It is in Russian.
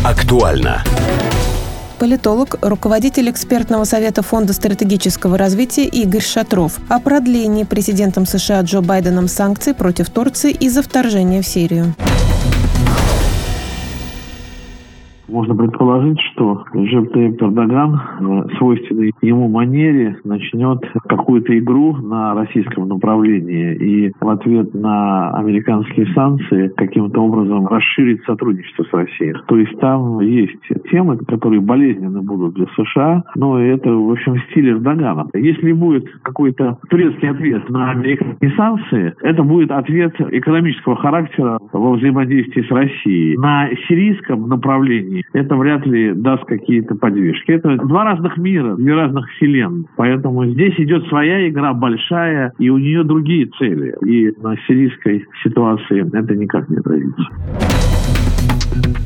Актуально. Политолог, руководитель экспертного совета Фонда стратегического развития Игорь Шатров о продлении президентом США Джо Байденом санкций против Турции из-за вторжения в Сирию. Можно предположить, что Реджеп Тайип Эрдоган в свойственной ему манере начнет какую-то игру на российском направлении и в ответ на американские санкции каким-то образом расширить сотрудничество с Россией. То есть там есть темы, которые болезненны будут для США, но это, в общем, стиль Эрдогана. Если будет какой-то турецкий ответ на американские санкции, это будет ответ экономического характера во взаимодействии с Россией. На сирийском направлении это вряд ли даст какие-то подвижки. Это два разных мира, две разных вселенных. Поэтому здесь идет своя игра большая, и у нее другие цели. И на сирийской ситуации это никак не отразится.